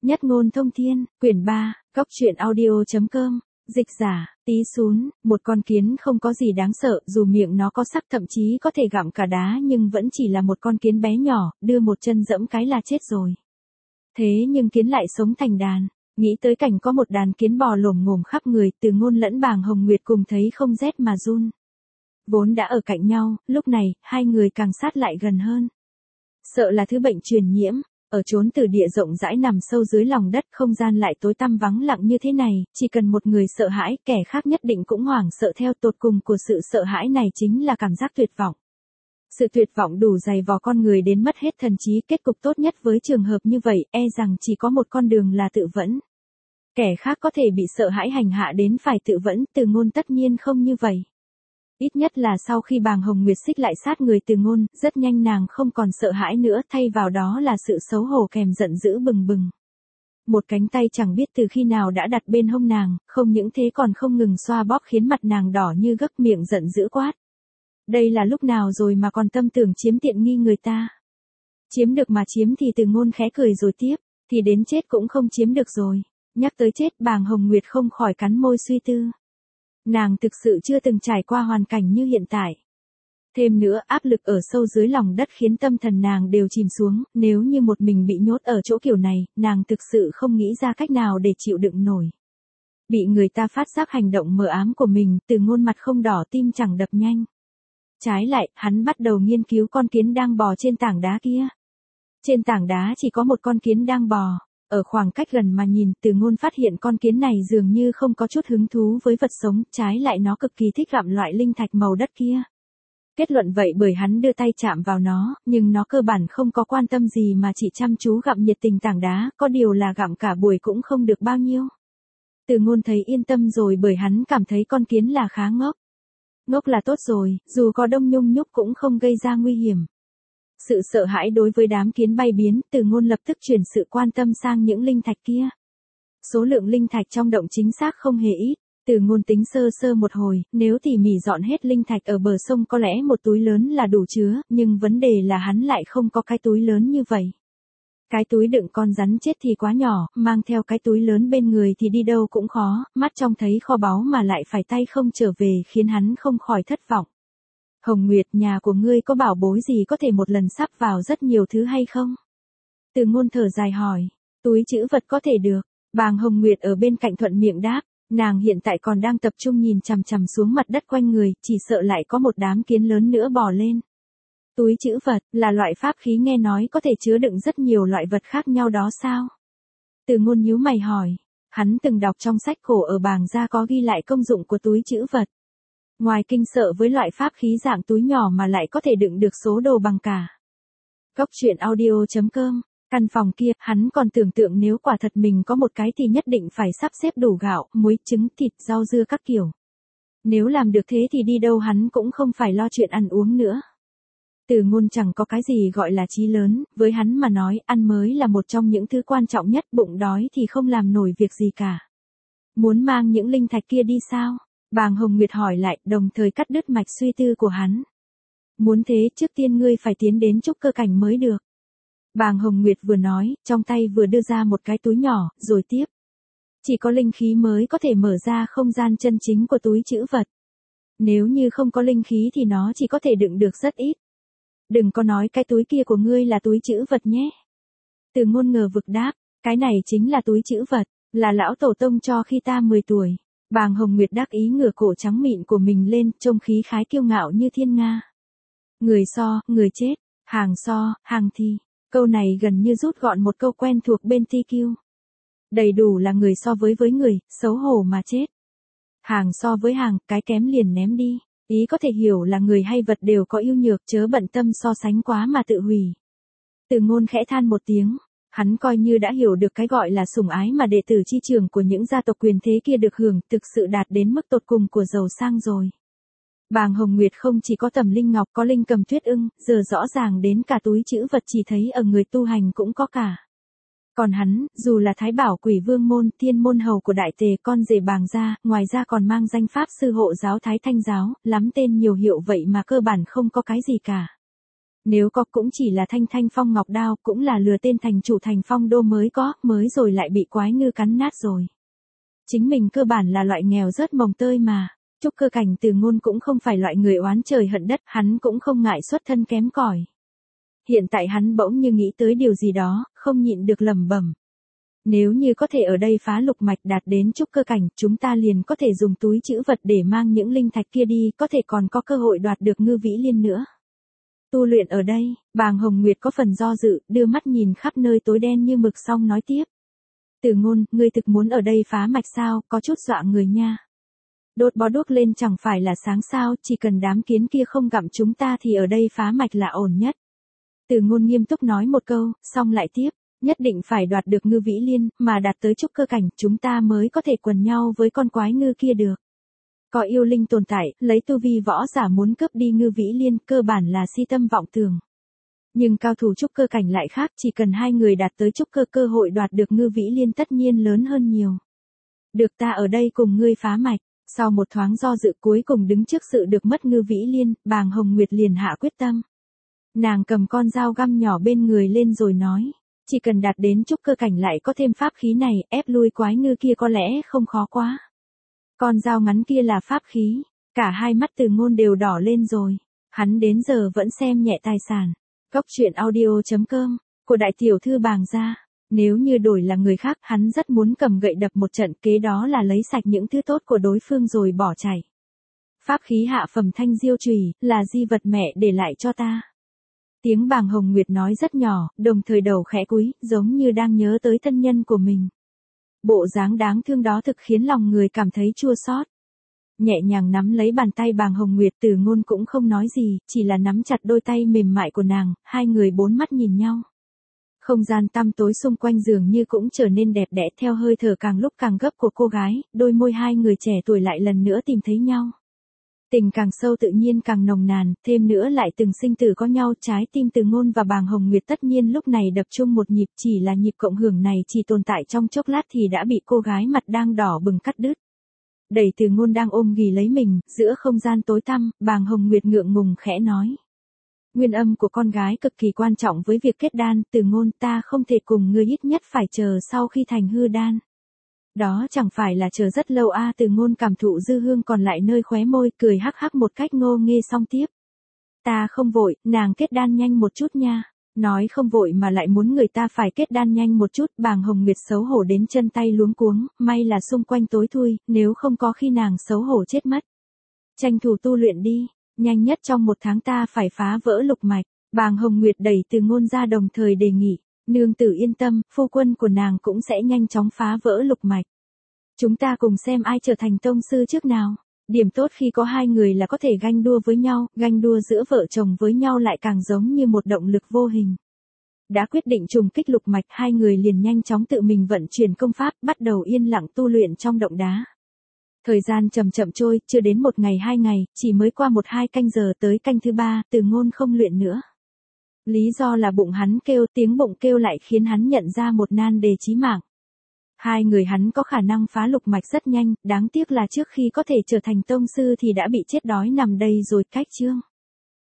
Nhất ngôn thông thiên, quyển 3, góc truyện audio.com, dịch giả, Tí Xún, một con kiến không có gì đáng sợ, dù miệng nó có sắc thậm chí có thể gặm cả đá nhưng vẫn chỉ là một con kiến bé nhỏ, đưa một chân dẫm cái là chết rồi. Thế nhưng kiến lại sống thành đàn, nghĩ tới cảnh có một đàn kiến bò lồm ngồm khắp người, Từ Ngôn lẫn Bàng Hồng Nguyệt cùng thấy không rét mà run. Vốn đã ở cạnh nhau, lúc này, hai người càng sát lại gần hơn. Sợ là thứ bệnh truyền nhiễm. Ở chốn tử địa rộng rãi nằm sâu dưới lòng đất, không gian lại tối tăm vắng lặng như thế này, chỉ cần một người sợ hãi, kẻ khác nhất định cũng hoảng sợ theo. Tột cùng của sự sợ hãi này chính là cảm giác tuyệt vọng. Sự tuyệt vọng đủ dày vò con người đến mất hết thần trí. Kết cục tốt nhất với trường hợp như vậy, e rằng chỉ có một con đường là tự vẫn. Kẻ khác có thể bị sợ hãi hành hạ đến phải tự vẫn, Từ Ngôn tất nhiên không như vậy. Ít nhất là sau khi Bàng Hồng Nguyệt xích lại sát người Từ Ngôn, rất nhanh nàng không còn sợ hãi nữa, thay vào đó là sự xấu hổ kèm giận dữ bừng bừng. Một cánh tay chẳng biết từ khi nào đã đặt bên hông nàng, không những thế còn không ngừng xoa bóp khiến mặt nàng đỏ như gấc, miệng giận dữ quát. Đây là lúc nào rồi mà còn tâm tưởng chiếm tiện nghi người ta? Chiếm được mà chiếm thì Từ Ngôn khẽ cười rồi tiếp, thì đến chết cũng không chiếm được rồi. Nhắc tới chết, Bàng Hồng Nguyệt không khỏi cắn môi suy tư. Nàng thực sự chưa từng trải qua hoàn cảnh như hiện tại. Thêm nữa, áp lực ở sâu dưới lòng đất khiến tâm thần nàng đều chìm xuống, nếu như một mình bị nhốt ở chỗ kiểu này, nàng thực sự không nghĩ ra cách nào để chịu đựng nổi. Bị người ta phát giác hành động mờ ám của mình, Từ Ngôn mặt không đỏ tim chẳng đập nhanh. Trái lại, hắn bắt đầu nghiên cứu con kiến đang bò trên tảng đá kia. Trên tảng đá chỉ có một con kiến đang bò. Ở khoảng cách gần mà nhìn, Từ Ngôn phát hiện con kiến này dường như không có chút hứng thú với vật sống, trái lại nó cực kỳ thích gặm loại linh thạch màu đất kia. Kết luận vậy bởi hắn đưa tay chạm vào nó, nhưng nó cơ bản không có quan tâm gì mà chỉ chăm chú gặm nhiệt tình tảng đá, có điều là gặm cả buổi cũng không được bao nhiêu. Từ Ngôn thấy yên tâm rồi bởi hắn cảm thấy con kiến là khá ngốc. Ngốc là tốt rồi, dù có đông nhung nhúc cũng không gây ra nguy hiểm. Sự sợ hãi đối với đám kiến bay biến, Từ Ngôn lập tức chuyển sự quan tâm sang những linh thạch kia. Số lượng linh thạch trong động chính xác không hề ít. Từ Ngôn tính sơ sơ một hồi, nếu tỉ mỉ dọn hết linh thạch ở bờ sông có lẽ một túi lớn là đủ chứa, nhưng vấn đề là hắn lại không có cái túi lớn như vậy. Cái túi đựng con rắn chết thì quá nhỏ, mang theo cái túi lớn bên người thì đi đâu cũng khó, mắt trông thấy kho báu mà lại phải tay không trở về khiến hắn không khỏi thất vọng. Hồng Nguyệt, nhà của ngươi có bảo bối gì có thể một lần sắp vào rất nhiều thứ hay không? Từ Ngôn thở dài hỏi, túi trữ vật có thể được. Bàng Hồng Nguyệt ở bên cạnh thuận miệng đáp, nàng hiện tại còn đang tập trung nhìn chằm chằm xuống mặt đất quanh người, chỉ sợ lại có một đám kiến lớn nữa bò lên. Túi trữ vật là loại pháp khí nghe nói có thể chứa đựng rất nhiều loại vật khác nhau đó sao? Từ Ngôn nhíu mày hỏi, hắn từng đọc trong sách cổ ở Bàng gia có ghi lại công dụng của túi trữ vật. Ngoài kinh sợ với loại pháp khí dạng túi nhỏ mà lại có thể đựng được số đồ bằng cả. Góc truyện audio.com, căn phòng kia, hắn còn tưởng tượng nếu quả thật mình có một cái thì nhất định phải sắp xếp đủ gạo, muối, trứng, thịt, rau dưa các kiểu. Nếu làm được thế thì đi đâu hắn cũng không phải lo chuyện ăn uống nữa. Từ Ngôn chẳng có cái gì gọi là chí lớn, với hắn mà nói ăn mới là một trong những thứ quan trọng nhất, bụng đói thì không làm nổi việc gì cả. Muốn mang những linh thạch kia đi sao? Bàng Hồng Nguyệt hỏi lại, đồng thời cắt đứt mạch suy tư của hắn. Muốn thế trước tiên ngươi phải tiến đến trúc cơ cảnh mới được. Bàng Hồng Nguyệt vừa nói, trong tay vừa đưa ra một cái túi nhỏ, rồi tiếp. Chỉ có linh khí mới có thể mở ra không gian chân chính của túi trữ vật. Nếu như không có linh khí thì nó chỉ có thể đựng được rất ít. Đừng có nói cái túi kia của ngươi là túi trữ vật nhé. Từ Ngôn ngờ vực đáp, cái này chính là túi trữ vật, là lão tổ tông cho khi ta 10 tuổi. Bàng Hồng Nguyệt đắc ý ngửa cổ trắng mịn của mình lên, trông khí khái kiêu ngạo như thiên nga. Người so, người chết, hàng so, hàng thi. Câu này gần như rút gọn một câu quen thuộc bên TQ. Đầy đủ là người so với người, xấu hổ mà chết. Hàng so với hàng, cái kém liền ném đi. Ý có thể hiểu là người hay vật đều có ưu nhược, chớ bận tâm so sánh quá mà tự hủy. Từ Ngôn khẽ than một tiếng. Hắn coi như đã hiểu được cái gọi là sủng ái mà đệ tử chi trưởng của những gia tộc quyền thế kia được hưởng, thực sự đạt đến mức tột cùng của giàu sang rồi. Bàng Hồng Nguyệt không chỉ có Tầm Linh Ngọc, có Linh Cầm Tuyết Ưng, giờ rõ ràng đến cả túi trữ vật chỉ thấy ở người tu hành cũng có cả. Còn hắn, dù là Thái Bảo Quỷ Vương môn, Thiên môn hầu của Đại Tề, con rể Bàng gia, ngoài ra còn mang danh pháp sư hộ giáo Thái Thanh giáo, lắm tên nhiều hiệu vậy mà cơ bản không có cái gì cả. Nếu có cũng chỉ là thanh thanh phong ngọc đao, cũng là lừa tên thành chủ thành phong đô mới có, mới rồi lại bị quái ngư cắn nát rồi. Chính mình cơ bản là loại nghèo rớt mồng tơi mà. Trúc Cơ Cảnh Từ Ngôn cũng không phải loại người oán trời hận đất, hắn cũng không ngại xuất thân kém cỏi. Hiện tại hắn bỗng như nghĩ tới điều gì đó, không nhịn được lẩm bẩm. Nếu như có thể ở đây phá lục mạch đạt đến trúc cơ cảnh, chúng ta liền có thể dùng túi trữ vật để mang những linh thạch kia đi, có thể còn có cơ hội đoạt được Ngư Vĩ Liên nữa. Tu luyện ở đây, Bàng Hồng Nguyệt có phần do dự, đưa mắt nhìn khắp nơi tối đen như mực xong nói tiếp. Từ Ngôn, ngươi thực muốn ở đây phá mạch sao, có chút dọa người nha. Đốt bó đuốc lên chẳng phải là sáng sao, chỉ cần đám kiến kia không gặm chúng ta thì ở đây phá mạch là ổn nhất. Từ Ngôn nghiêm túc nói một câu, xong lại tiếp, nhất định phải đoạt được Ngư Vĩ Liên, mà đạt tới trúc cơ cảnh, chúng ta mới có thể quần nhau với con quái ngư kia được. Có yêu linh tồn tại, lấy tu vi võ giả muốn cướp đi Ngư Vĩ Liên, cơ bản là si tâm vọng tưởng. Nhưng cao thủ trúc cơ cảnh lại khác, chỉ cần hai người đạt tới trúc cơ, cơ hội đoạt được Ngư Vĩ Liên tất nhiên lớn hơn nhiều. Được, ta ở đây cùng ngươi phá mạch. Sau một thoáng do dự, cuối cùng đứng trước sự được mất Ngư Vĩ Liên, Bàng Hồng Nguyệt liền hạ quyết tâm. Nàng cầm con dao găm nhỏ bên người lên rồi nói, chỉ cần đạt đến trúc cơ cảnh lại có thêm pháp khí này, ép lui quái ngư kia có lẽ không khó quá. Con dao ngắn kia là pháp khí, cả hai mắt Từ Ngôn đều đỏ lên rồi. Hắn đến giờ vẫn xem nhẹ tài sản. Cốc truyện audio.com, của đại tiểu thư Bàng gia. Nếu như đổi là người khác, hắn rất muốn cầm gậy đập một trận, kế đó là lấy sạch những thứ tốt của đối phương rồi bỏ chạy. Pháp khí hạ phẩm thanh diêu chùy, là di vật mẹ để lại cho ta. Tiếng Bàng Hồng Nguyệt nói rất nhỏ, đồng thời đầu khẽ cúi, giống như đang nhớ tới thân nhân của mình. Bộ dáng đáng thương đó thực khiến lòng người cảm thấy chua xót. Nhẹ nhàng nắm lấy bàn tay Bàng Hồng Nguyệt, Từ Ngôn cũng không nói gì, chỉ là nắm chặt đôi tay mềm mại của nàng, hai người bốn mắt nhìn nhau. Không gian tăm tối xung quanh dường như cũng trở nên đẹp đẽ theo hơi thở càng lúc càng gấp của cô gái, đôi môi hai người trẻ tuổi lại lần nữa tìm thấy nhau. Tình càng sâu tự nhiên càng nồng nàn, thêm nữa lại từng sinh tử có nhau, trái tim Từ Ngôn và Bàng Hồng Nguyệt tất nhiên lúc này đập chung một nhịp, chỉ là nhịp cộng hưởng này chỉ tồn tại trong chốc lát thì đã bị cô gái mặt đang đỏ bừng cắt đứt. Đẩy Từ Ngôn đang ôm ghì lấy mình, giữa không gian tối tăm, Bàng Hồng Nguyệt ngượng ngùng khẽ nói. Nguyên âm của con gái cực kỳ quan trọng với việc kết đan, Từ Ngôn, ta không thể cùng ngươi, ít nhất phải chờ sau khi thành hư đan. Đó chẳng phải là chờ rất lâu à, Từ Ngôn cảm thụ dư hương còn lại nơi khóe môi, cười hắc hắc một cách ngô nghê xong tiếp. Ta không vội, nàng kết đan nhanh một chút nha. Nói không vội mà lại muốn người ta phải kết đan nhanh một chút, Bàng Hồng Nguyệt xấu hổ đến chân tay luống cuống, may là xung quanh tối thui, nếu không có khi nàng xấu hổ chết mất. Tranh thủ tu luyện đi, nhanh nhất trong 1 tháng ta phải phá vỡ lục mạch. Bàng Hồng Nguyệt đẩy Từ Ngôn ra đồng thời đề nghị, nương tử yên tâm, phu quân của nàng cũng sẽ nhanh chóng phá vỡ lục mạch. Chúng ta cùng xem ai trở thành tông sư trước nào. Điểm tốt khi có hai người là có thể ganh đua với nhau, ganh đua giữa vợ chồng với nhau lại càng giống như một động lực vô hình. Đã quyết định trùng kích lục mạch, hai người liền nhanh chóng tự mình vận chuyển công pháp, bắt đầu yên lặng tu luyện trong động đá. Thời gian chậm chậm trôi, chưa đến 1 ngày 2 ngày, chỉ mới qua 1-2 canh giờ, tới canh thứ 3, Từ Ngôn không luyện nữa. Lý do là bụng hắn kêu, tiếng bụng kêu lại khiến hắn nhận ra một nan đề chí mạng. Hai người hắn có khả năng phá lục mạch rất nhanh, đáng tiếc là trước khi có thể trở thành tông sư thì đã bị chết đói nằm đây rồi. Cách chương